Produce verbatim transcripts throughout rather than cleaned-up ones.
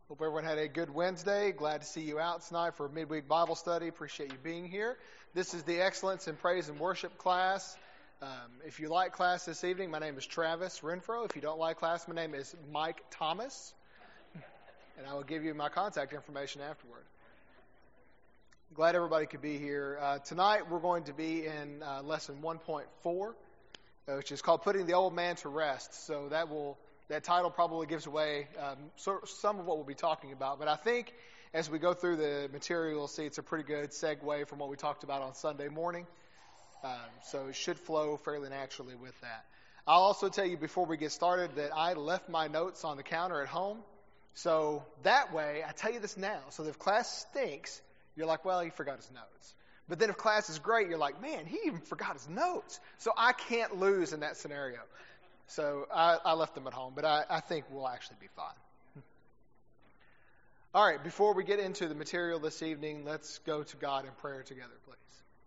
Hope everyone had a good Wednesday. Glad to see you out tonight for a midweek Bible study. Appreciate you being here. This is the Excellence in Praise and Worship class. Um, if you like class this evening, my name is Travis Renfro. If you don't like class, my name is Mike Thomas. And I will give you my contact information afterward. Glad everybody could be here. Uh, tonight we're going to be in uh, lesson one point four, which is called Putting the Old Man to Rest. So that will that title probably gives away um, so, some of what we'll be talking about. But I think as we go through the material, you'll see it's a pretty good segue from what we talked about on Sunday morning. Um, so it should flow fairly naturally with that. I'll also tell you before we get started that I left my notes on the counter at home. So that way, I tell you this now, so that if class stinks, you're like, well, he forgot his notes. But then if class is great, you're like, man, he even forgot his notes. So I can't lose in that scenario. So I, I left them at home, but I, I think we'll actually be fine. All right, before we get into the material this evening, let's go to God in prayer together, please.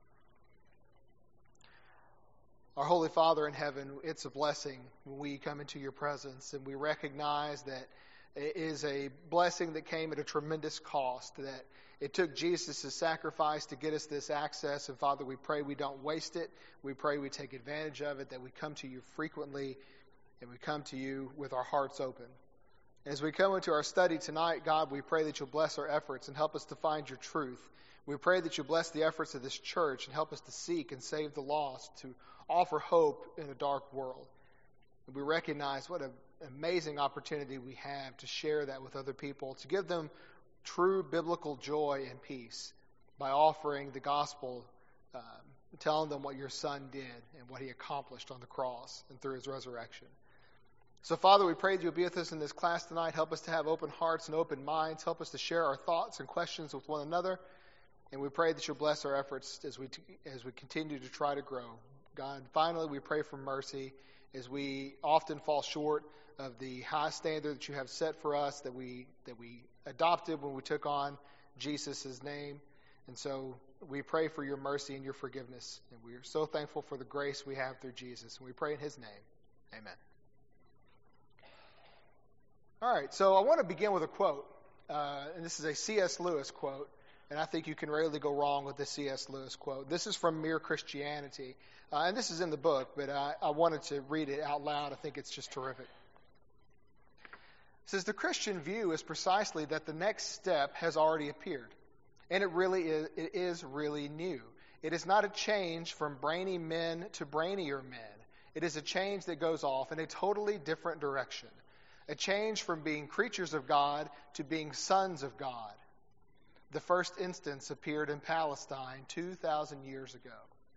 Our Holy Father in heaven, it's a blessing when we come into your presence, and we recognize that it is a blessing that came at a tremendous cost, that it took Jesus' sacrifice to get us this access. And Father, we pray we don't waste it. We pray we take advantage of it, that we come to you frequently, and we come to you with our hearts open. As we come into our study tonight, God, we pray that you'll bless our efforts and help us to find your truth. We pray that you'll bless the efforts of this church and help us to seek and save the lost, to offer hope in a dark world. And we recognize what an amazing opportunity we have to share that with other people, to give them true biblical joy and peace by offering the gospel, um, telling them what your Son did and what he accomplished on the cross and through his resurrection. So, Father, we pray that you'll be with us in this class tonight. Help us to have open hearts and open minds. Help us to share our thoughts and questions with one another. And we pray that you'll bless our efforts as we t- as we continue to try to grow. God, finally, we pray for mercy as we often fall short of the high standard that you have set for us, that we that we adopted when we took on Jesus' name. And so we pray for your mercy and your forgiveness. And we are so thankful for the grace we have through Jesus. And we pray in his name. Amen. All right, so I want to begin with a quote. Uh, and this is a C S Lewis quote. And I think you can rarely go wrong with this C S Lewis quote. This is from Mere Christianity. Uh, and this is in the book, but I, I wanted to read it out loud. I think it's just terrific. It says, the Christian view is precisely that the next step has already appeared. And it really is, it is really new. It is not a change from brainy men to brainier men. It is a change that goes off in a totally different direction. A change from being creatures of God to being sons of God. The first instance appeared in Palestine two thousand years ago.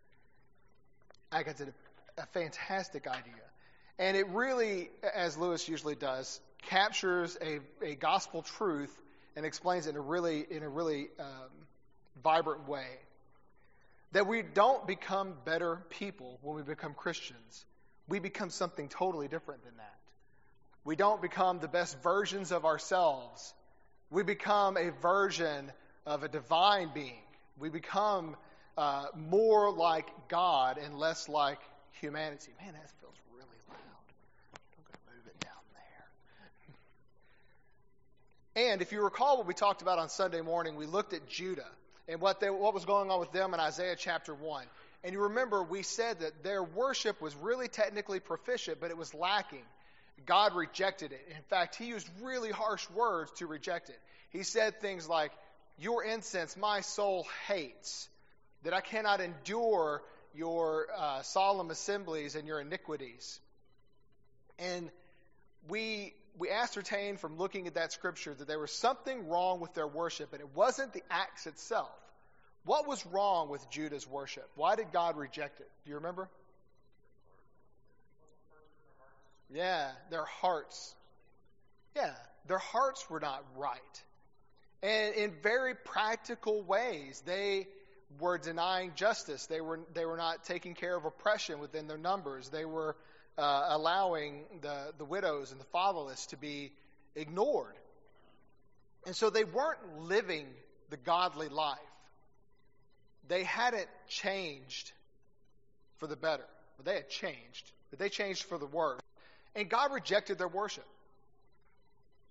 I got a, a fantastic idea. And it really, as Lewis usually does, captures a, a gospel truth and explains it in a really, in a really um, vibrant way. That we don't become better people when we become Christians. We become something totally different than that. We don't become the best versions of ourselves. We become a version of a divine being. We become uh, more like God and less like humanity. Man, that feels really loud. I'm going to move it down there. And if you recall what we talked about on Sunday morning, we looked at Judah and what they, what was going on with them in Isaiah chapter one. And you remember we said that their worship was really technically proficient, but it was lacking. God rejected it. In fact, he used really harsh words to reject it. He said things like, your incense my soul hates, that I cannot endure your uh, solemn assemblies and your iniquities. And we we ascertained from looking at that scripture that there was something wrong with their worship, and it wasn't the acts itself. What was wrong with Judah's worship? Why did God reject it? Do you remember? Yeah, their hearts. Yeah, their hearts were not right. And in very practical ways, they were denying justice. They were they were not taking care of oppression within their numbers. They were uh, allowing the, the widows and the fatherless to be ignored. And so they weren't living the godly life. They hadn't changed for the better. Well, they had changed, but they changed for the worse. And God rejected their worship.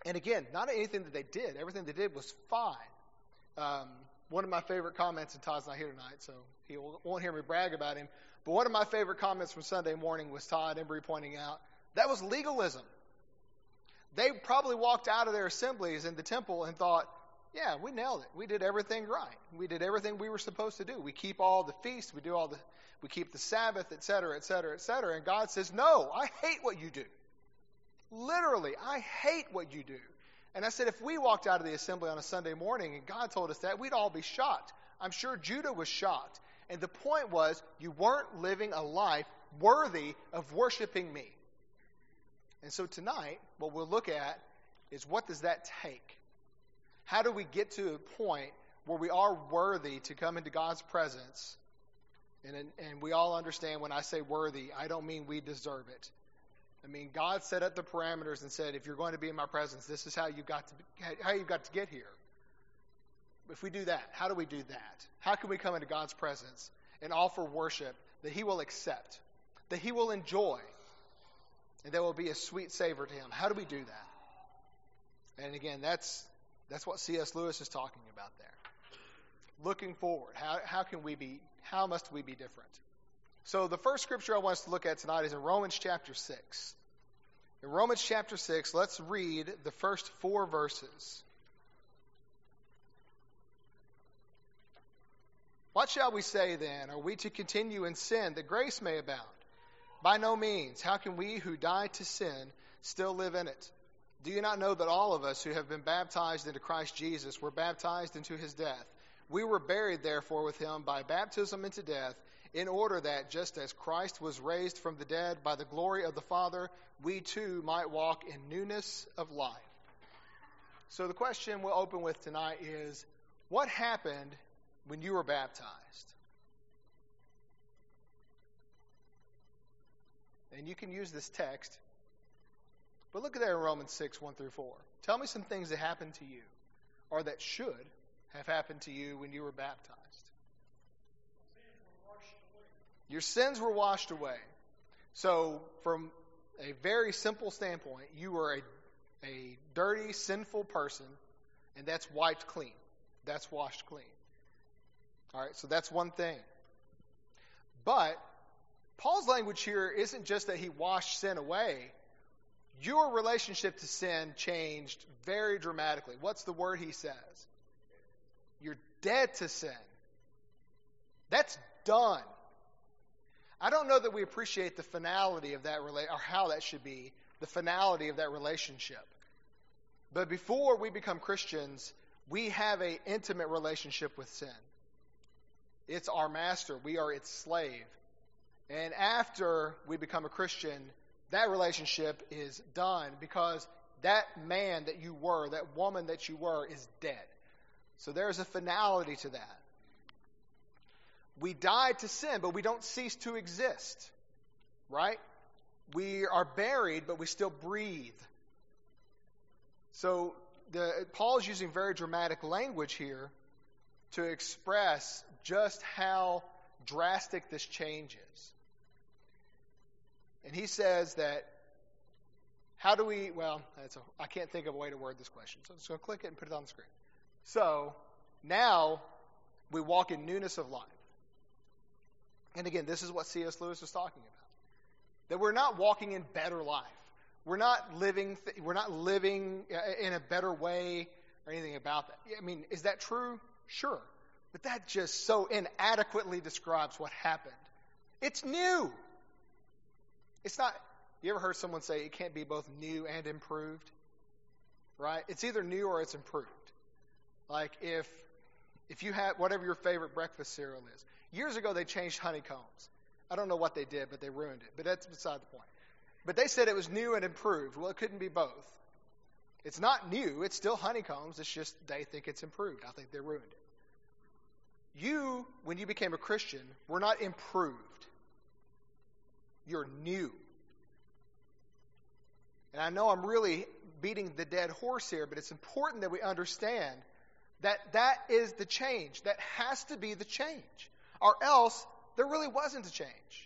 And again, not anything that they did. Everything they did was fine. Um, one of my favorite comments, and Todd's not here tonight, so he won't hear me brag about him, but one of my favorite comments from Sunday morning was Todd Embry pointing out, that was legalism. They probably walked out of their assemblies in the temple and thought, yeah, we nailed it. We did everything right. We did everything we were supposed to do. We keep all the feasts. We do all the, we keep the Sabbath, et cetera, et cetera, et cetera. And God says, no, I hate what you do. Literally, I hate what you do. And I said, if we walked out of the assembly on a Sunday morning and God told us that, we'd all be shocked. I'm sure Judah was shocked. And the point was, you weren't living a life worthy of worshiping me. And so tonight, what we'll look at is, what does that take? How do we get to a point where we are worthy to come into God's presence? And, and we all understand when I say worthy, I don't mean we deserve it. I mean, God set up the parameters and said, if you're going to be in my presence, this is how you got to how you got to get here. If we do that, how do we do that? How can we come into God's presence and offer worship that he will accept, that he will enjoy, and that will be a sweet savor to him? How do we do that? And again, that's that's what C S Lewis is talking about there. Looking forward, how how can we be, how must we be different? So the first scripture I want us to look at tonight is in Romans chapter six. In Romans chapter six, let's read the first four verses. What shall we say then? Are we to continue in sin that grace may abound? By no means. How can we who died to sin still live in it? Do you not know that all of us who have been baptized into Christ Jesus were baptized into his death? We were buried, therefore, with him by baptism into death, in order that, just as Christ was raised from the dead by the glory of the Father, we too might walk in newness of life. So the question we'll open with tonight is, what happened when you were baptized? And you can use this text, but look at there in Romans six, one through four. Tell me some things that happened to you, or that should have happened to you when you were baptized. Your sins were washed away. So from a very simple standpoint, you were a, a dirty, sinful person, and that's wiped clean. That's washed clean. All right, so that's one thing. But Paul's language here isn't just that he washed sin away. Your relationship to sin changed very dramatically. What's the word he says? You're dead to sin. That's done. I don't know that we appreciate the finality of that, rela- or how that should be, the finality of that relationship. But before we become Christians, we have an intimate relationship with sin. It's our master. We are its slave. And after we become a Christian, that relationship is done, because that man that you were, that woman that you were, is dead. So there's a finality to that. We died to sin, but we don't cease to exist, right? We are buried, but we still breathe. So the, Paul's using very dramatic language here to express just how drastic this change is. And he says that, how do we, well, that's a, I can't think of a way to word this question, so I'm just going to click it and put it on the screen. So now we walk in newness of life. And again, this is what C S Lewis was talking about. That we're not walking in better life. We're not living th- we're not living in a better way or anything about that. I mean, is that true? Sure. But that just so inadequately describes what happened. It's new. It's not, you ever heard someone say it can't be both new and improved? Right? It's either new or it's improved. Like if if you had whatever your favorite breakfast cereal is. Years ago, they changed honeycombs. I don't know what they did, but they ruined it. But that's beside the point. But they said it was new and improved. Well, it couldn't be both. It's not new. It's still honeycombs. It's just they think it's improved. I think they ruined it. You, when you became a Christian, were not improved. You're new. And I know I'm really beating the dead horse here, but it's important that we understand that that is the change. That has to be the change. Or else, there really wasn't a change.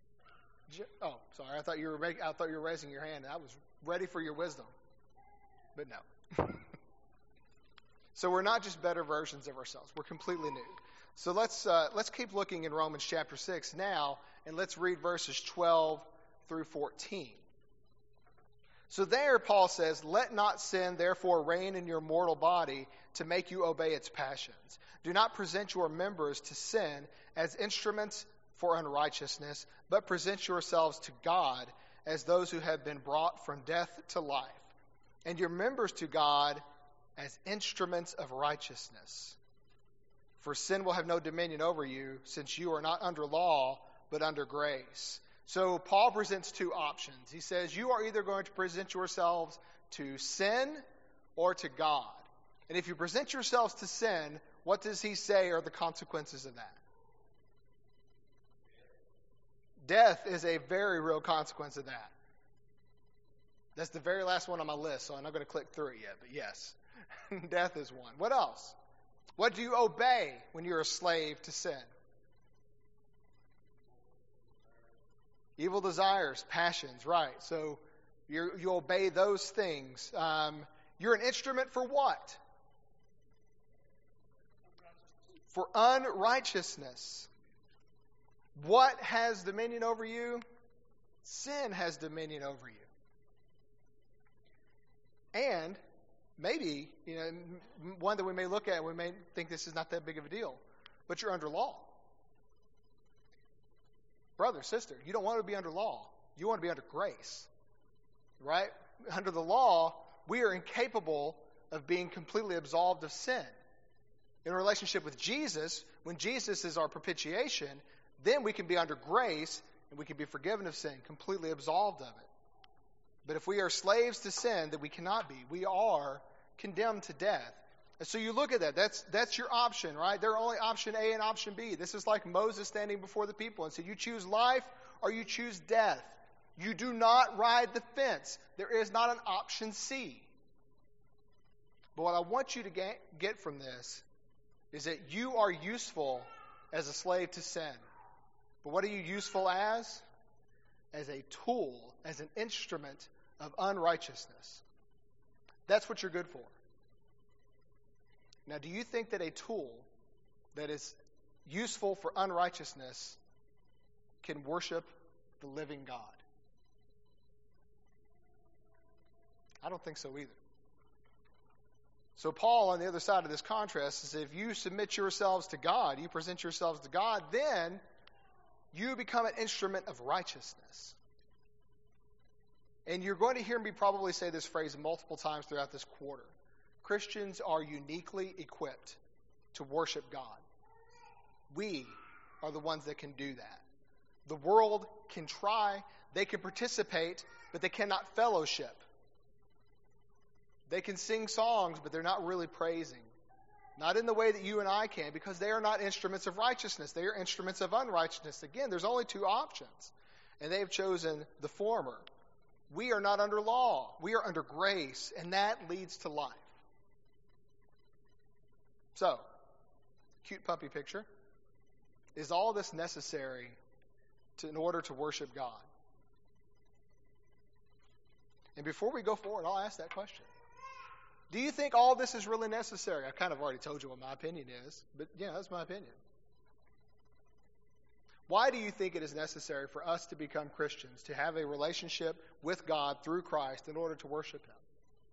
Oh, sorry. I thought you were I thought you were raising your hand. I was ready for your wisdom. but no. So we're not just better versions of ourselves. We're completely new. So let's uh, let's keep looking in Romans chapter six now, and let's read verses twelve through fourteen. So there, Paul says, "Let not sin therefore reign in your mortal body to make you obey its passions. Do not present your members to sin as instruments for unrighteousness, but present yourselves to God as those who have been brought from death to life, and your members to God as instruments of righteousness. For sin will have no dominion over you, since you are not under law, but under grace." So Paul presents two options. He says, you are either going to present yourselves to sin or to God. And if you present yourselves to sin, what does he say are the consequences of that? Death is a very real consequence of that. That's the very last one on my list, so I'm not going to click through it yet, but yes, death is one. What else? What do you obey when you're a slave to sin? Evil desires, passions, right. So you you obey those things. Um, you're an instrument for what? For unrighteousness. What has dominion over you? Sin has dominion over you. And maybe, you know, one that we may look at, we may think this is not that big of a deal, but you're under law. Brother, sister, you don't want to be under law. You want to be under grace, right? Under the law, we are incapable of being completely absolved of sin. In a relationship with Jesus, when Jesus is our propitiation, then we can be under grace and we can be forgiven of sin, completely absolved of it. But if we are slaves to sin, that we cannot be, we are condemned to death. And so you look at that. That's that's your option, right? There are only option A and option B. This is like Moses standing before the people and said, you choose life or you choose death. You do not ride the fence. There is not an option C. But what I want you to get, get from this is that you are useful as a slave to sin. But what are you useful as? As a tool, as an instrument of unrighteousness. That's what you're good for. Now, do you think that a tool that is useful for unrighteousness can worship the living God? I don't think so either. So Paul, on the other side of this contrast, is if you submit yourselves to God, you present yourselves to God, then you become an instrument of righteousness. And you're going to hear me probably say this phrase multiple times throughout this quarter. Christians are uniquely equipped to worship God. We are the ones that can do that. The world can try, they can participate, but they cannot fellowship. They can sing songs, but they're not really praising. Not in the way that you and I can, because they are not instruments of righteousness. They are instruments of unrighteousness. Again, there's only two options, and they have chosen the former. We are not under law. We are under grace, and that leads to life. So, cute puppy picture. Is all this necessary to, in order to worship God? And before we go forward, I'll ask that question. Do you think all this is really necessary? I kind of already told you what my opinion is, but yeah, that's my opinion. Why do you think it is necessary for us to become Christians, to have a relationship with God through Christ in order to worship Him?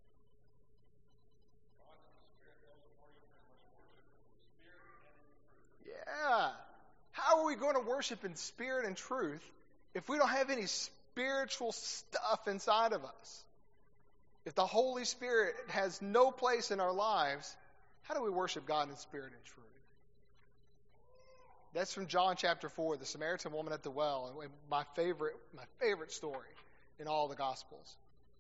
Yeah. How are we going to worship in spirit and truth if we don't have any spiritual stuff inside of us? If the Holy Spirit has no place in our lives, how do we worship God in spirit and truth? That's from John chapter four, the Samaritan woman at the well, and my favorite, my favorite story in all the Gospels.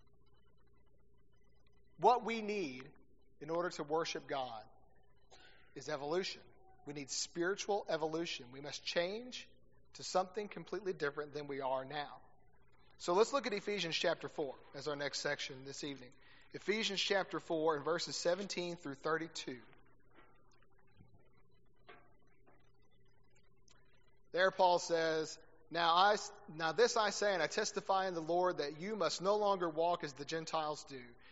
What we need in order to worship God is evolution. We need spiritual evolution. We must change to something completely different than we are now. So let's look at Ephesians chapter four as our next section this evening. Ephesians chapter four and verses seventeen through thirty-two. There Paul says, now, I, now this I say, and I testify in the Lord, that you must no longer walk as the Gentiles do,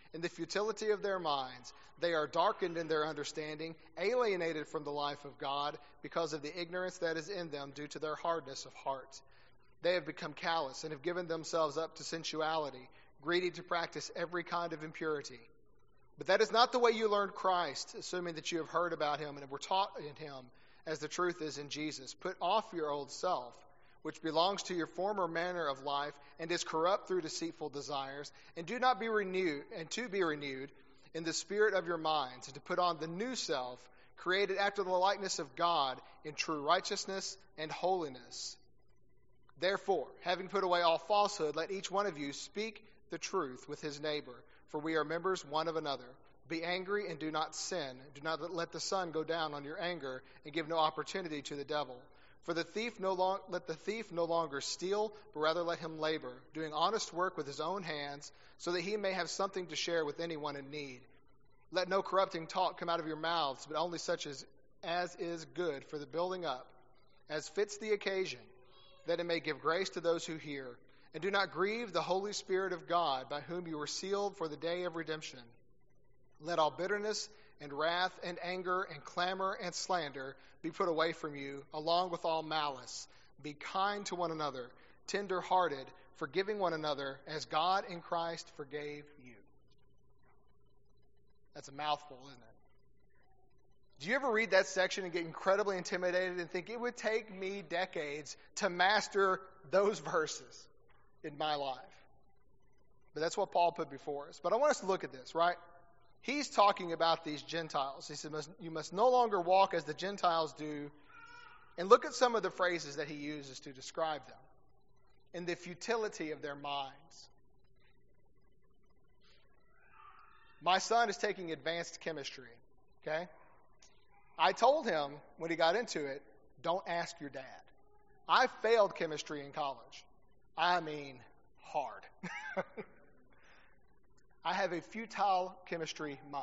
In the futility of their minds, they are darkened in their understanding, alienated from the life of God because of the ignorance that is in them due to their hardness of heart. They have become callous and have given themselves up to sensuality, greedy to practice every kind of impurity. But that is not the way you learned Christ, assuming that you have heard about him and were taught in him, as the truth is in Jesus. Put off your old self, which belongs to your former manner of life and is corrupt through deceitful desires, and do not be renewed, and to be renewed in the spirit of your minds, and to put on the new self, created after the likeness of God in true righteousness and holiness. Therefore, having put away all falsehood, let each one of you speak the truth with his neighbor, for we are members one of another. Be angry and do not sin. Do not let the sun go down on your anger, and give no opportunity to the devil. For the thief no long, let the thief no longer steal, but rather let him labor, doing honest work with his own hands, so that he may have something to share with anyone in need. Let no corrupting talk come out of your mouths, but only such as, as is good for the building up, as fits the occasion, that it may give grace to those who hear. And do not grieve the Holy Spirit of God, by whom you were sealed for the day of redemption. Let all bitterness and wrath and anger and clamor and slander be put away from you, along with all malice. Be kind to one another, tender-hearted, forgiving one another, as God in Christ forgave you. That's a mouthful, isn't it? Do you ever read that section and get incredibly intimidated and think it would take me decades to master those verses in my life? But that's what Paul put before us. But I want us to look at this, right? He's talking about these Gentiles. He said, you must no longer walk as the Gentiles do. And look at some of the phrases that he uses to describe them. In the futility of their minds. My son is taking advanced chemistry, okay? I told him when he got into it, don't ask your dad. I failed chemistry in college. I mean, hard. I have a futile chemistry mind.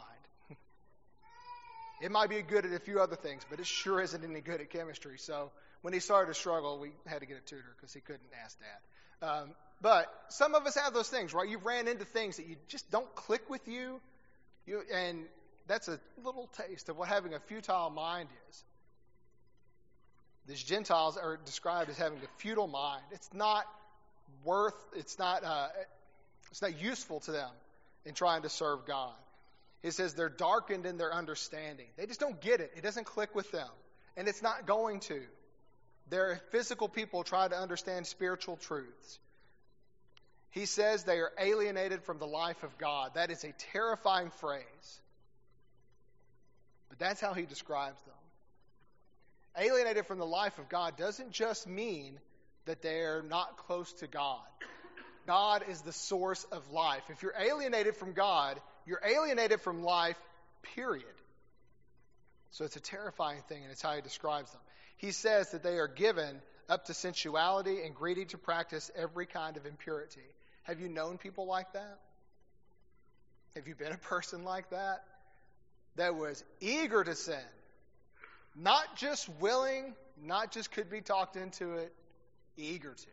It might be good at a few other things, but it sure isn't any good at chemistry. So when he started to struggle, we had to get a tutor because he couldn't ask Dad. Um, but some of us have those things, right? You've ran into things that you just don't click with you, you, and that's a little taste of what having a futile mind is. These Gentiles are described as having a futile mind. It's not worth. It's not. Uh, it's not useful to them in trying to serve God. It says they're darkened in their understanding. They just don't get it. It doesn't click with them. And it's not going to. They're physical people trying to understand spiritual truths. He says they are alienated from the life of God. That is a terrifying phrase. But that's how he describes them. Alienated from the life of God doesn't just mean that they're not close to God. God is the source of life. If you're alienated from God, you're alienated from life, period. So it's a terrifying thing, and it's how he describes them. He says that they are given up to sensuality and greedy to practice every kind of impurity. Have you known people like that? Have you been a person like that? That was eager to sin. Not just willing, not just could be talked into it, eager to.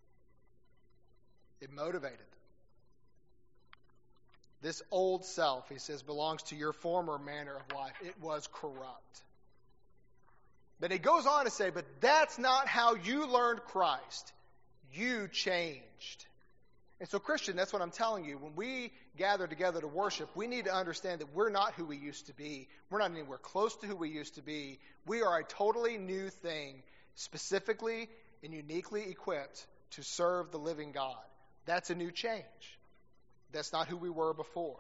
It motivated them. This old self, he says, belongs to your former manner of life. It was corrupt. But he goes on to say, but that's not how you learned Christ. You changed. And so, Christian, that's what I'm telling you. When we gather together to worship, we need to understand that we're not who we used to be. We're not anywhere close to who we used to be. We are a totally new thing, specifically and uniquely equipped to serve the living God. That's a new change. That's not who we were before.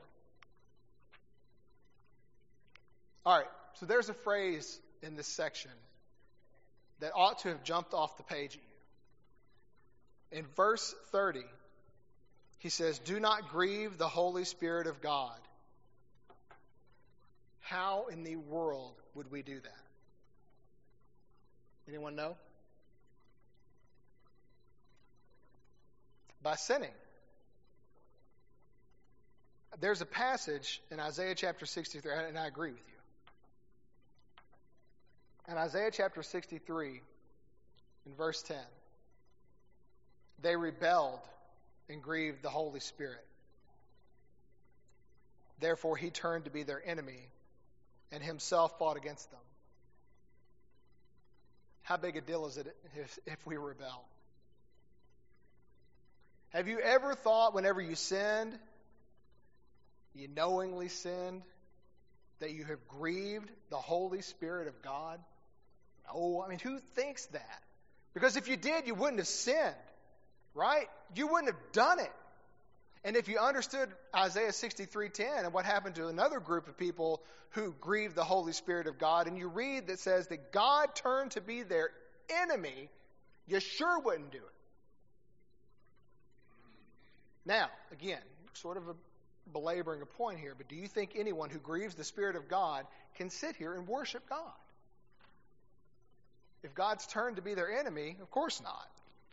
All right, so there's a phrase in this section that ought to have jumped off the page at you. In verse thirty, he says, do not grieve the Holy Spirit of God. How in the world would we do that? Anyone know? By sinning. There's a passage in Isaiah chapter sixty-three, and I agree with you. In Isaiah chapter sixty-three, in verse ten, they rebelled and grieved the Holy Spirit. Therefore, he turned to be their enemy and himself fought against them. How big a deal is it if, if we rebel? Have you ever thought whenever you sinned, you knowingly sinned, that you have grieved the Holy Spirit of God? No, I mean, who thinks that? Because if you did, you wouldn't have sinned, right? You wouldn't have done it. And if you understood Isaiah sixty-three ten and what happened to another group of people who grieved the Holy Spirit of God, and you read that says that God turned to be their enemy, you sure wouldn't do it. Now, again, sort of a belaboring a point here, but do you think anyone who grieves the Spirit of God can sit here and worship God? If God's turned to be their enemy, of course not.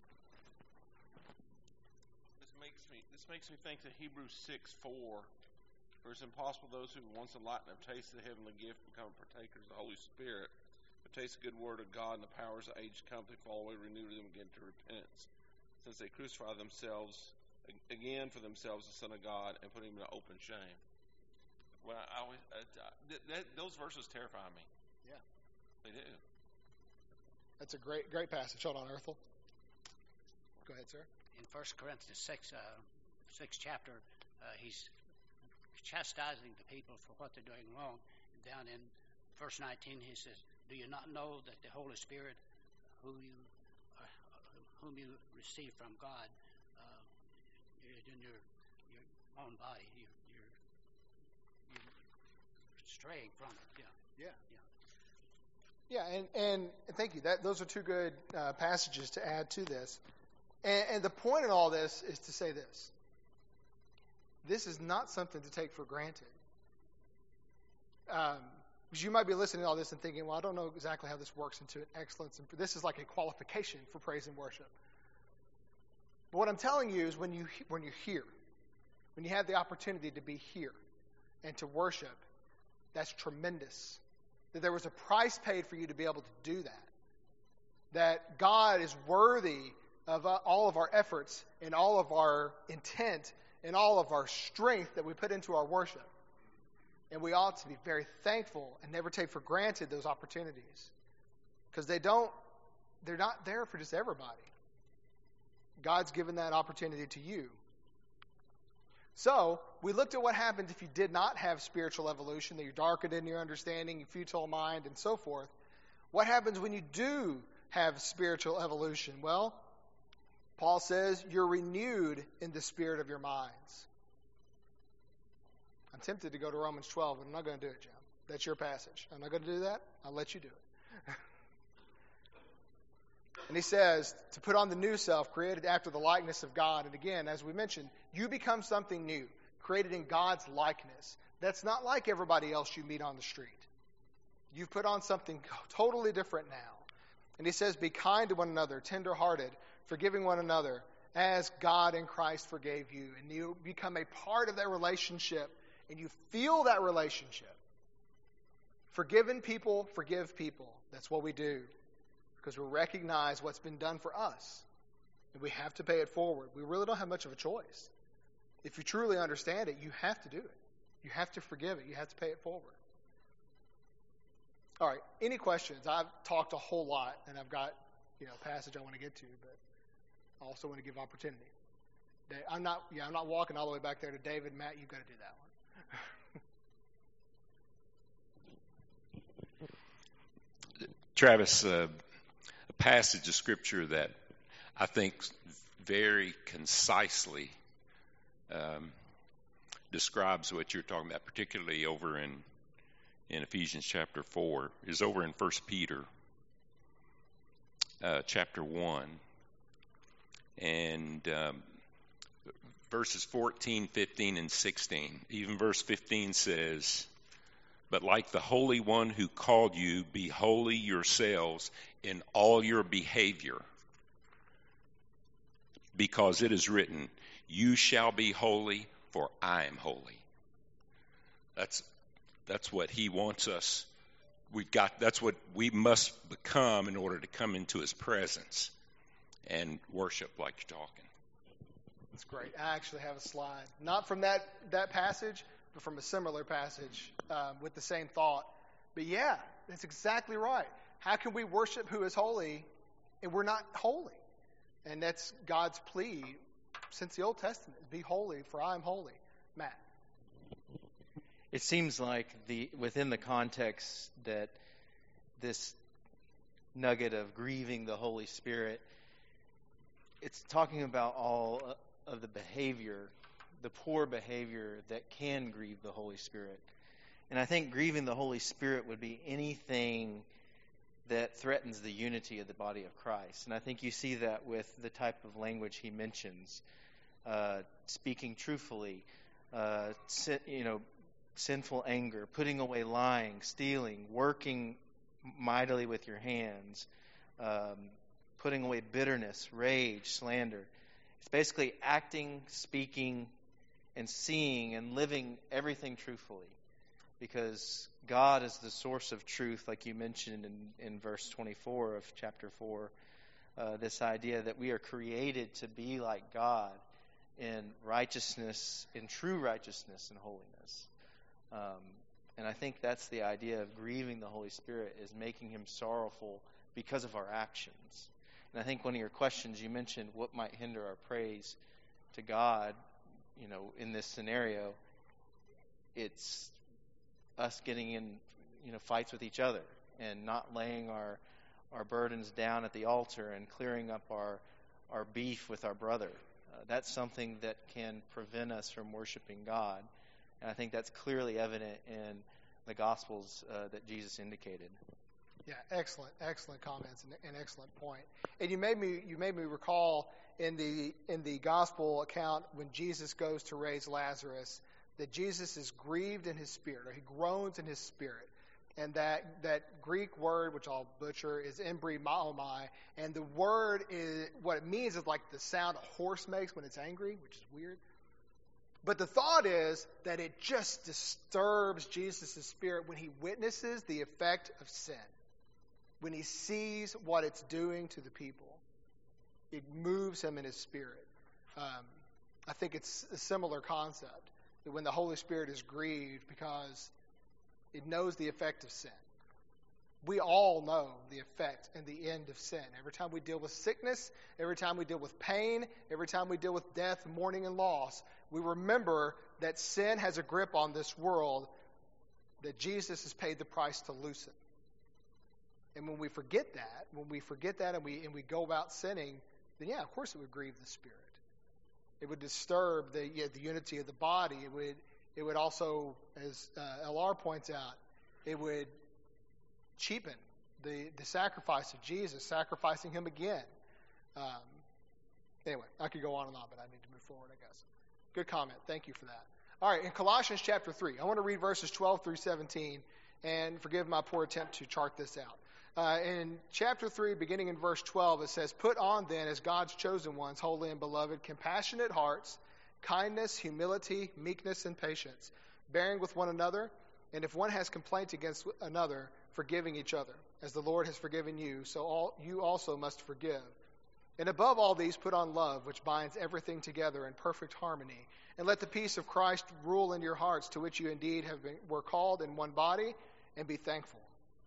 This makes me this makes me think of Hebrews six four, for it's impossible those who once enlightened have tasted the heavenly gift become partakers of the Holy Spirit, but taste the good word of God and the powers of age come, they fall away, renew them again to repentance, since they crucify themselves again for themselves the Son of God and put him in open shame. Well, I always, uh, th- th- those verses terrify me. Yeah, they do. That's a great, great passage. Hold on, Earthel. Go ahead, sir. In First Corinthians six, uh, sixth chapter, uh, he's chastising the people for what they're doing wrong. And down in verse nineteen, he says, "Do you not know that the Holy Spirit, who you, uh, whom you receive from God, uh, in your your own body, you're, you're you're straying from it." Yeah, yeah, yeah. Yeah, and, and thank you. That those are two good uh, passages to add to this. And, and the point in all this is to say this. This is not something to take for granted. Um, because you might be listening to all this and thinking, well, I don't know exactly how this works into excellence. And this is like a qualification for praise and worship. But what I'm telling you is when, you, when you're here, when you have the opportunity to be here and to worship, that's tremendous. That there was a price paid for you to be able to do that. That God is worthy of all of our efforts and all of our intent and all of our strength that we put into our worship. And we ought to be very thankful and never take for granted those opportunities. Because they don't, they're not there for just everybody. God's given that opportunity to you. So, we looked at what happens if you did not have spiritual evolution, that you're darkened in your understanding, your futile mind, and so forth. What happens when you do have spiritual evolution? Well, Paul says you're renewed in the spirit of your minds. I'm tempted to go to Romans twelve, but I'm not going to do it, Jim. That's your passage. I'm not going to do that. I'll let you do it. And he says, to put on the new self, created after the likeness of God. And again, as we mentioned, you become something new, created in God's likeness. That's not like everybody else you meet on the street. You've put on something totally different now. And he says, be kind to one another, tender-hearted, forgiving one another, as God in Christ forgave you. And you become a part of that relationship, and you feel that relationship. Forgiven people forgive people. That's what we do. Because we recognize what's been done for us. And we have to pay it forward. We really don't have much of a choice. If you truly understand it, you have to do it. You have to forgive it. You have to pay it forward. All right, any questions? I've talked a whole lot, and I've got, you know, a passage I want to get to, but I also want to give opportunity. I'm not, yeah, I'm not walking all the way back there to David. Matt, you've got to do that one. Travis, uh, a passage of Scripture that I think very concisely um, describes what you're talking about, particularly over in, in Ephesians chapter four, is over in First Peter uh, chapter one. And um, verses fourteen, fifteen, and sixteen. Even verse fifteen says, but like the Holy One who called you, be holy yourselves in all your behavior. Because it is written, you shall be holy, for I am holy. That's that's what he wants us. We've got that's what we must become in order to come into his presence and worship like you're talking. That's great. I actually have a slide. Not from that, that passage, from a similar passage um, with the same thought. But yeah, that's exactly right. How can we worship who is holy and we're not holy? And that's God's plea since the Old Testament. Be holy, for I am holy. Matt. It seems like the within the context that this nugget of grieving the Holy Spirit, it's talking about all of the behavior, the poor behavior that can grieve the Holy Spirit. And I think grieving the Holy Spirit would be anything that threatens the unity of the body of Christ. And I think you see that with the type of language he mentions, uh, speaking truthfully, uh, sin, you know, sinful anger, putting away lying, stealing, working mightily with your hands, um, putting away bitterness, rage, slander. It's basically acting, speaking, and seeing and living everything truthfully. Because God is the source of truth, like you mentioned in, in verse twenty-four of chapter four. Uh, this idea that we are created to be like God in righteousness, in true righteousness and holiness. Um, and I think that's the idea of grieving the Holy Spirit, is making him sorrowful because of our actions. And I think one of your questions, you mentioned what might hinder our praise to God, you know, in this scenario. It's us getting in, you know, fights with each other and not laying our our burdens down at the altar and clearing up our our beef with our brother. Uh, that's something that can prevent us from worshiping God. And I think that's clearly evident in the Gospels uh, that Jesus indicated. Yeah, excellent, excellent comments and an excellent point. And you made me you made me recall in the in the Gospel account when Jesus goes to raise Lazarus, that Jesus is grieved in his spirit, or he groans in his spirit. And that, that Greek word, which I'll butcher, is embry maomai. And the word is, what it means is like the sound a horse makes when it's angry, which is weird. But the thought is that it just disturbs Jesus' spirit when he witnesses the effect of sin. When he sees what it's doing to the people. It moves him in his spirit. Um, I think it's a similar concept. That when the Holy Spirit is grieved because it knows the effect of sin. We all know the effect and the end of sin. Every time we deal with sickness, every time we deal with pain, every time we deal with death, mourning, and loss, we remember that sin has a grip on this world that Jesus has paid the price to loosen. And when we forget that, when we forget that and we and we go about sinning, then yeah, of course it would grieve the Spirit. It would disturb the yeah, the unity of the body. It would it would also, as uh, L R points out, it would cheapen the the sacrifice of Jesus, sacrificing him again. Um, anyway, I could go on and on, but I need to move forward, I guess. Good comment. Thank you for that. All right, in Colossians chapter three, I want to read verses twelve through seventeen, and forgive my poor attempt to chart this out. Uh, in chapter three, beginning in verse twelve, it says, "Put on then, as God's chosen ones, holy and beloved, compassionate hearts, kindness, humility, meekness, and patience, bearing with one another, and if one has complaint against another, forgiving each other. As the Lord has forgiven you, so all, you also must forgive. And above all these, put on love, which binds everything together in perfect harmony. And let the peace of Christ rule in your hearts, to which you indeed have been, were called in one body, and be thankful.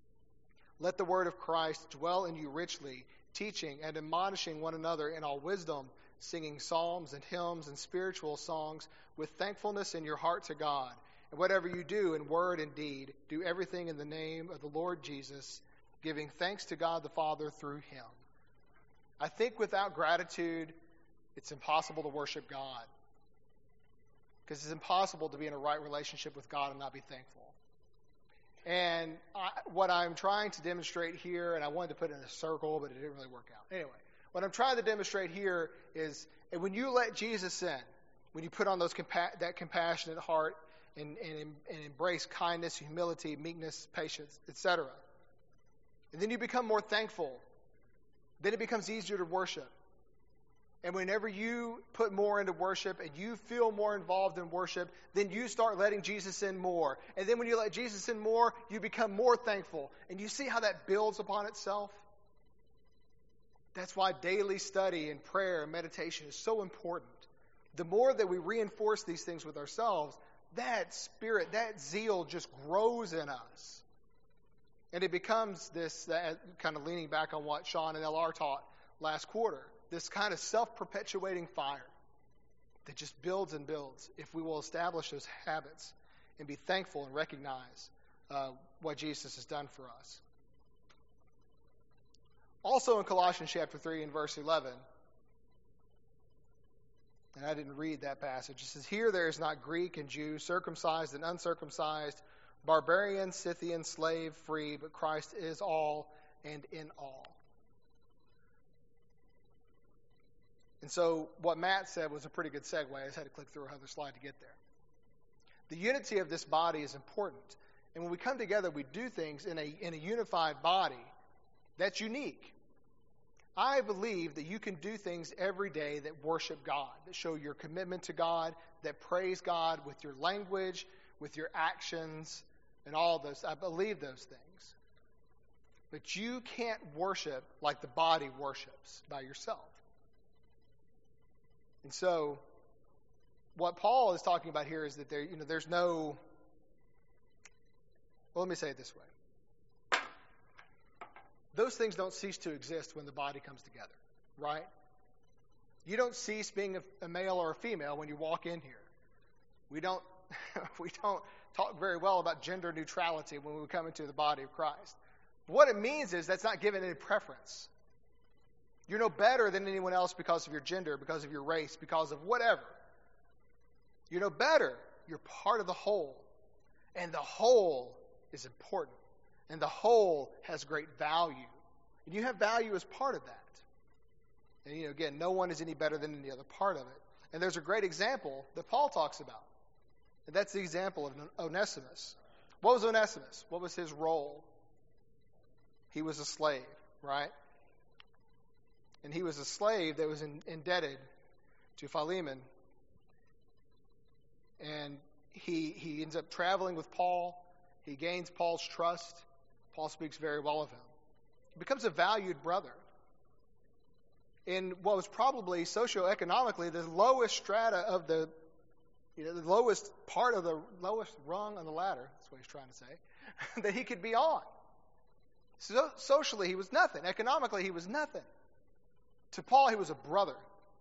Let the word of Christ dwell in you richly, teaching and admonishing one another in all wisdom, singing psalms and hymns and spiritual songs with thankfulness in your heart to God. And whatever you do in word and deed, do everything in the name of the Lord Jesus, giving thanks to God the Father through him." I think without gratitude, it's impossible to worship God. Because it's impossible to be in a right relationship with God and not be thankful. And I, what I'm trying to demonstrate here, and I wanted to put it in a circle, but it didn't really work out. Anyway, what I'm trying to demonstrate here is, and when you let Jesus in, when you put on those compa- that compassionate heart and, and, and embrace kindness, humility, meekness, patience, et cetera, and then you become more thankful, then it becomes easier to worship. And whenever you put more into worship and you feel more involved in worship, then you start letting Jesus in more. And then when you let Jesus in more, you become more thankful. And you see how that builds upon itself? That's why daily study and prayer and meditation is so important. The more that we reinforce these things with ourselves, that spirit, that zeal just grows in us. And it becomes this, uh, kind of leaning back on what Sean and L R taught last quarter, this kind of self-perpetuating fire that just builds and builds if we will establish those habits and be thankful and recognize uh, what Jesus has done for us. Also in Colossians chapter three and verse eleven, and I didn't read that passage, it says, "Here there is not Greek and Jew, circumcised and uncircumcised, barbarian, Scythian, slave, free, but Christ is all and in all." And so what Matt said was a pretty good segue. I just had to click through another slide to get there. The unity of this body is important. And when we come together, we do things in a, in a unified body that's unique. I believe that you can do things every day that worship God, that show your commitment to God, that praise God with your language, with your actions, and all of those. I believe those things. But you can't worship like the body worships by yourself. And so, what Paul is talking about here is that there, you know, there's no. Well, let me say it this way. Those things don't cease to exist when the body comes together, right? You don't cease being a, a male or a female when you walk in here. We don't. we don't talk very well about gender neutrality when we come into the body of Christ. What it means is that's not given any preference. You're no better than anyone else because of your gender, because of your race, because of whatever. You're no better. You're part of the whole. And the whole is important. And the whole has great value. And you have value as part of that. And, you know, again, no one is any better than any other part of it. And there's a great example that Paul talks about. And that's the example of Onesimus. What was Onesimus? What was his role? He was a slave, right? And he was a slave that was in, indebted to Philemon. And he he ends up traveling with Paul. He gains Paul's trust. Paul speaks very well of him. He becomes a valued brother. In what was probably socioeconomically the lowest strata of the, you know, the lowest part of the lowest rung on the ladder, that's what he's trying to say, that he could be on. So, socially, he was nothing. Economically, he was nothing. To Paul, he was a brother.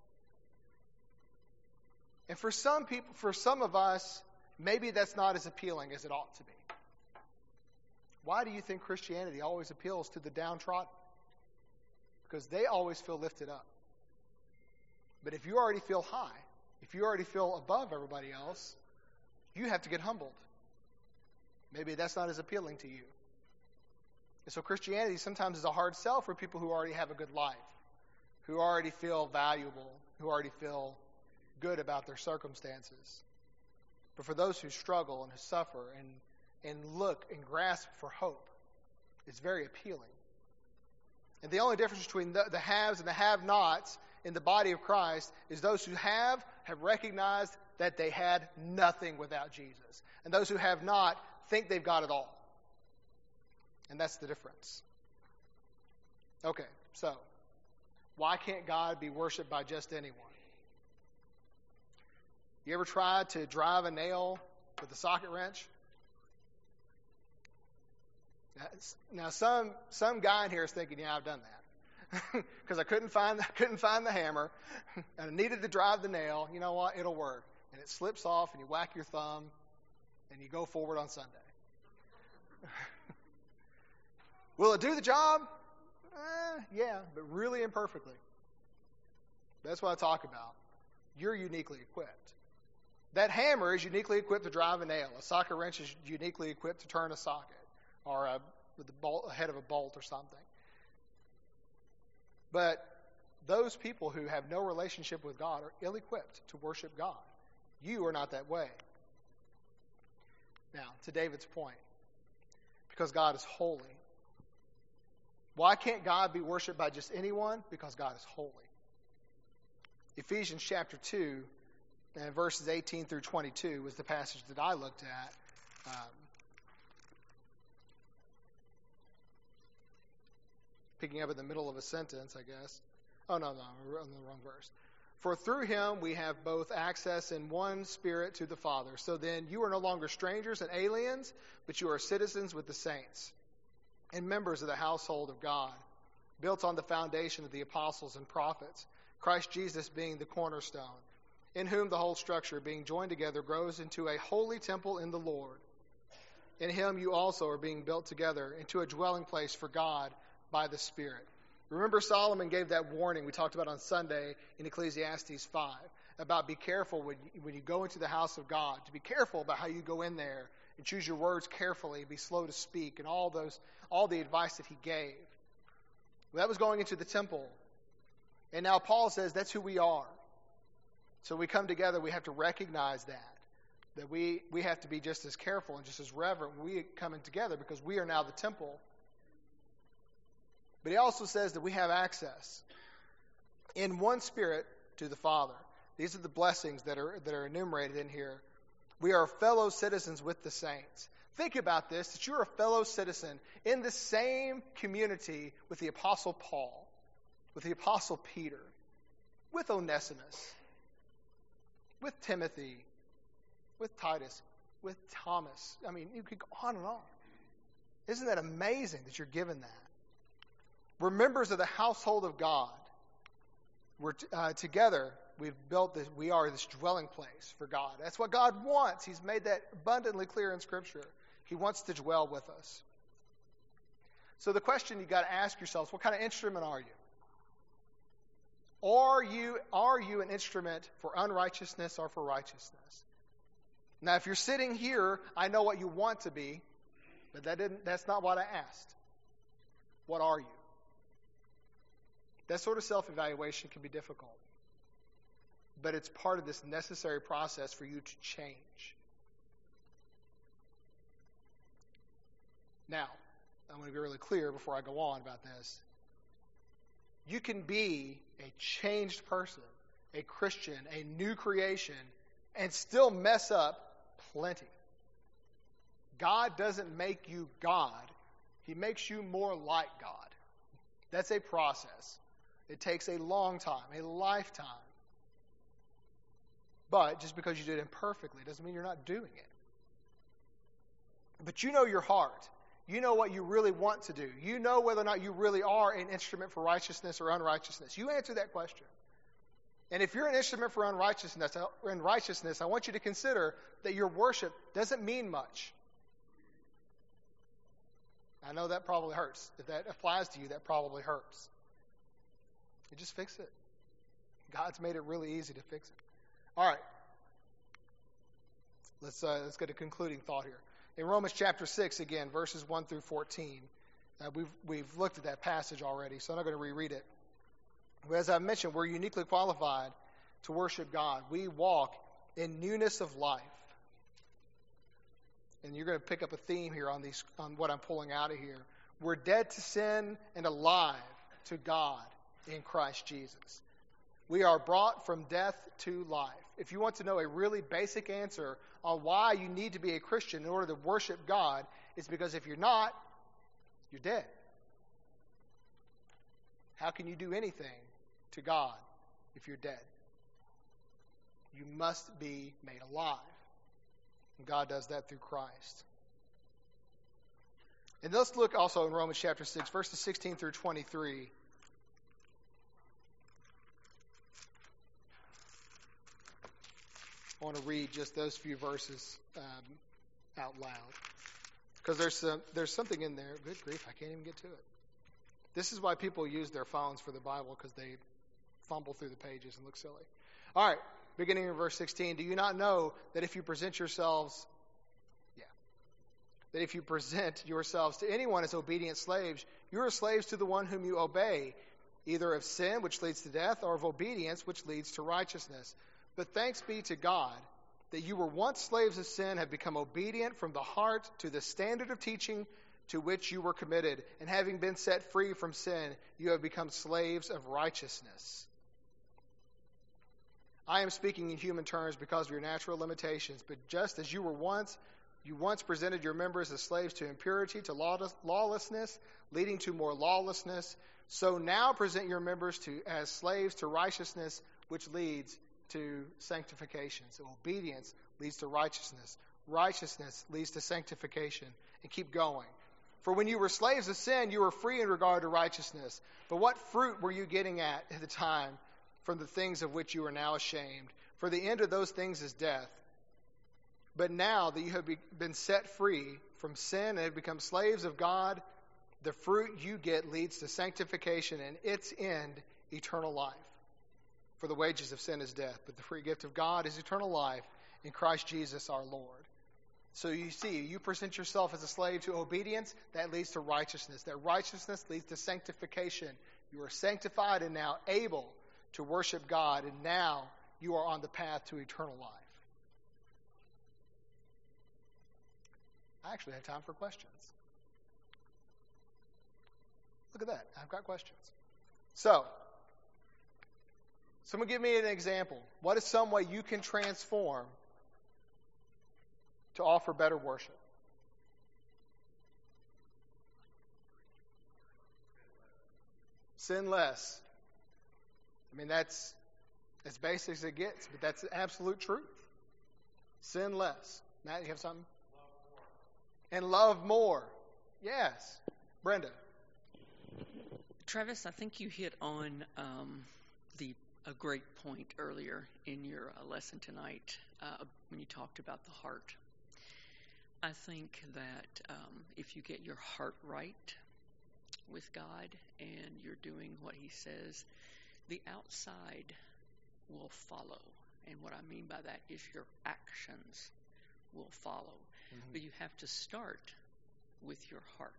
And for some people, for some of us, maybe that's not as appealing as it ought to be. Why do you think Christianity always appeals to the downtrodden? Because they always feel lifted up. But if you already feel high, if you already feel above everybody else, you have to get humbled. Maybe that's not as appealing to you. And so Christianity sometimes is a hard sell for people who already have a good life, who already feel valuable, who already feel good about their circumstances. But for those who struggle and who suffer and, and look and grasp for hope, it's very appealing. And the only difference between the, the haves and the have-nots in the body of Christ is those who have have recognized that they had nothing without Jesus. And those who have not think they've got it all. And that's the difference. Okay, so why can't God be worshipped by just anyone? You ever tried to drive a nail with a socket wrench? Now, some some guy in here is thinking, "Yeah, I've done that because I couldn't find I couldn't find the hammer, and I needed to drive the nail. You know what? It'll work." And it slips off, and you whack your thumb, and you go forward on Sunday. Will it do the job? Eh, yeah, but really imperfectly. That's what I talk about. You're uniquely equipped. That hammer is uniquely equipped to drive a nail. A socket wrench is uniquely equipped to turn a socket or a, with the bolt, a head of a bolt or something. But those people who have no relationship with God are ill-equipped to worship God. You are not that way. Now, to David's point, because God is holy. Why can't God be worshipped by just anyone? Because God is holy. Ephesians chapter two, and verses eighteen through twenty-two was the passage that I looked at. Um, picking up in the middle of a sentence, I guess. Oh, no, no, I'm on the wrong verse. For through him we have both access in one Spirit to the Father. So then you are no longer strangers and aliens, but you are citizens with the saints and members of the household of God, built on the foundation of the apostles and prophets, Christ Jesus being the cornerstone, in whom the whole structure, being joined together, grows into a holy temple in the Lord. In him you also are being built together into a dwelling place for God by the Spirit. Remember, Solomon gave that warning we talked about on Sunday in Ecclesiastes five about be careful when you, when you go into the house of God, to be careful about how you go in there and choose your words carefully, be slow to speak, and all those, all the advice that he gave. Well, that was going into the temple. And now Paul says that's who we are. So we come together, we have to recognize that, that we, we have to be just as careful and just as reverent when we come in together because we are now the temple. But he also says that we have access in one Spirit to the Father. These are the blessings that are that are enumerated in here. We are fellow citizens with the saints. Think about this, that you're a fellow citizen in the same community with the Apostle Paul, with the Apostle Peter, with Onesimus, with Timothy, with Titus, with Thomas. I mean, you could go on and on. Isn't that amazing that you're given that? We're members of the household of God. We're uh, together. We've built this. We are this dwelling place for God. That's what God wants. He's made that abundantly clear in Scripture. He wants to dwell with us. So the question you got to ask yourselves: what kind of instrument are you? Are you are you an instrument for unrighteousness or for righteousness? Now, if you're sitting here, I know what you want to be, but that didn't. That's not what I asked. What are you? That sort of self-evaluation can be difficult. But it's part of this necessary process for you to change. Now, I want to be really clear before I go on about this. You can be a changed person, a Christian, a new creation, and still mess up plenty. God doesn't make you God. He makes you more like God. That's a process. It takes a long time, a lifetime. But just because you did it imperfectly doesn't mean you're not doing it. But you know your heart. You know what you really want to do. You know whether or not you really are an instrument for righteousness or unrighteousness. You answer that question. And if you're an instrument for unrighteousness, unrighteousness, I want you to consider that your worship doesn't mean much. I know that probably hurts. If that applies to you, that probably hurts. You just fix it. God's made it really easy to fix it. All right. Let's uh, let's get a concluding thought here. In Romans chapter six, again, verses one through fourteen, uh, we've we've looked at that passage already, so I'm not going to reread it. But as I mentioned, we're uniquely qualified to worship God. We walk in newness of life. And you're going to pick up a theme here on these on what I'm pulling out of here. We're dead to sin and alive to God in Christ Jesus. We are brought from death to life. If you want to know a really basic answer on why you need to be a Christian in order to worship God, it's because if you're not, you're dead. How can you do anything to God if you're dead? You must be made alive. And God does that through Christ. And let's look also in Romans chapter six, verses sixteen through twenty-three. I want to read just those few verses um, out loud. Because there's some, there's something in there. Good grief, I can't even get to it. This is why people use their phones for the Bible, because they fumble through the pages and look silly. All right, beginning in verse sixteen. Do you not know that if you present yourselves, yeah, that if you present yourselves to anyone as obedient slaves, you are slaves to the one whom you obey, either of sin, which leads to death, or of obedience, which leads to righteousness. But thanks be to God that you were once slaves of sin, have become obedient from the heart to the standard of teaching to which you were committed. And having been set free from sin, you have become slaves of righteousness. I am speaking in human terms because of your natural limitations, but just as you were once, you once presented your members as slaves to impurity, to lawlessness, leading to more lawlessness, so now present your members to as slaves to righteousness, which leads to sanctification. So obedience leads to righteousness. Righteousness leads to sanctification. And keep going. For when you were slaves of sin, you were free in regard to righteousness. But what fruit were you getting at at the time from the things of which you are now ashamed? For the end of those things is death. But now that you have been set free from sin and have become slaves of God, the fruit you get leads to sanctification and its end, eternal life. For the wages of sin is death, but the free gift of God is eternal life in Christ Jesus our Lord. So you see, you present yourself as a slave to obedience, that leads to righteousness. That righteousness leads to sanctification. You are sanctified and now able to worship God, and now you are on the path to eternal life. I actually have time for questions. Look at that. I've got questions. So, someone give me an example. What is some way you can transform to offer better worship? Sin less. I mean, that's as basic as it gets, but that's the absolute truth. Sin less. Matt, you have something? Love more. And love more. Yes. Brenda. Travis, I think you hit on um, the a great point earlier in your uh, lesson tonight uh, when you talked about the heart. I think that um, if you get your heart right with God and you're doing what He says, the outside will follow. And what I mean by that is your actions will follow. Mm-hmm. But you have to start with your heart.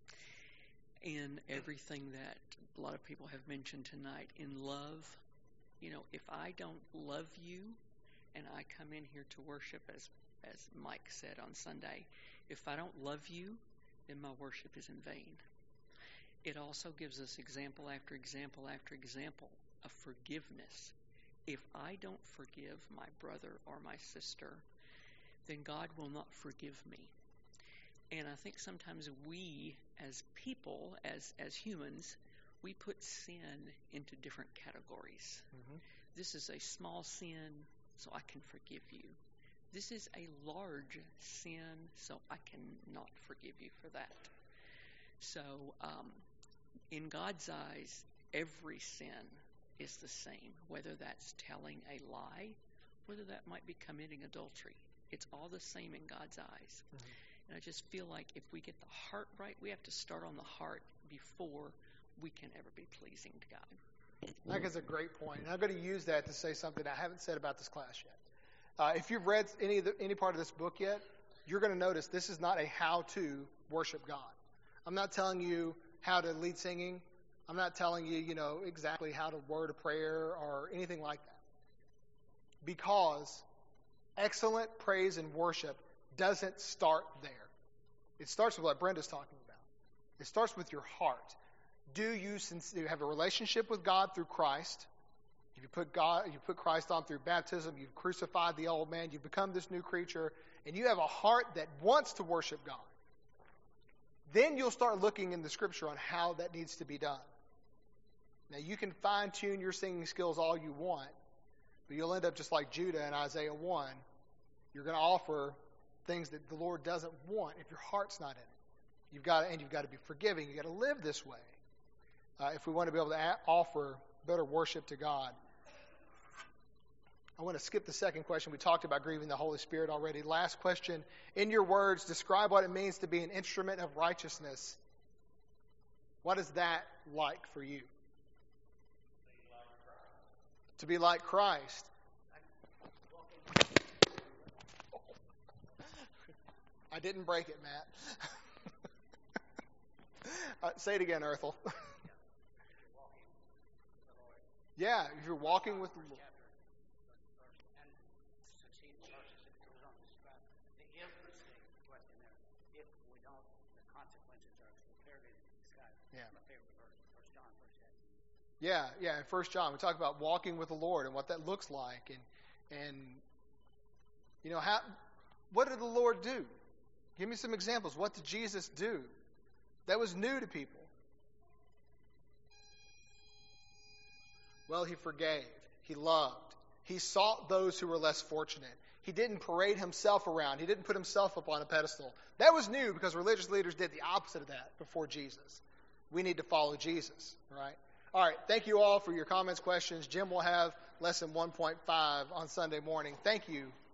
And everything that a lot of people have mentioned tonight, in love, you know, if I don't love you and I come in here to worship, as as Mike said on Sunday, if I don't love you, then my worship is in vain. It also gives us example after example after example of forgiveness. If I don't forgive my brother or my sister, then God will not forgive me. And I think sometimes we, as people, as as humans, we put sin into different categories. Mm-hmm. This is a small sin, so I can forgive you. This is a large sin, so I cannot forgive you for that. So, um, in God's eyes, every sin is the same, whether that's telling a lie, whether that might be committing adultery. It's all the same in God's eyes. Mm-hmm. And I just feel like if we get the heart right, we have to start on the heart before we can ever be pleasing to God. That is a great point. And I'm going to use that to say something I haven't said about this class yet. Uh, if you've read any of the, any part of this book yet, you're going to notice this is not a how-to worship God. I'm not telling you how to lead singing. I'm not telling you, you know, exactly how to word a prayer or anything like that. Because excellent praise and worship doesn't start there. It starts with what Brenda's talking about. It starts with your heart. Do you sincerely have a relationship with God through Christ? If you put God, you put Christ on through baptism, you've crucified the old man, you've become this new creature, and you have a heart that wants to worship God. Then you'll start looking in the Scripture on how that needs to be done. Now, you can fine-tune your singing skills all you want, but you'll end up just like Judah in Isaiah one. You're going to offer things that the Lord doesn't want if your heart's not in it. You've got to, and you've got to be forgiving. You've got to live this way uh, if we want to be able to a- offer better worship to God. I want to skip the second question. We talked about grieving the Holy Spirit already. Last question. In your words, describe what it means to be an instrument of righteousness. What is that like for you? To be like Christ. I didn't break it, Matt. uh, say it again, Erthel. Yeah, if you're walking with the Lord. Yeah, yeah, in First John, we talk about walking with the Lord and what that looks like. And, and you know, how, what did the Lord do? Give me some examples. What did Jesus do that was new to people? Well, He forgave. He loved. He sought those who were less fortunate. He didn't parade himself around. He didn't put himself up on a pedestal. That was new because religious leaders did the opposite of that before Jesus. We need to follow Jesus, right? All right, thank you all for your comments, questions. Jim will have lesson one point five on Sunday morning. Thank you.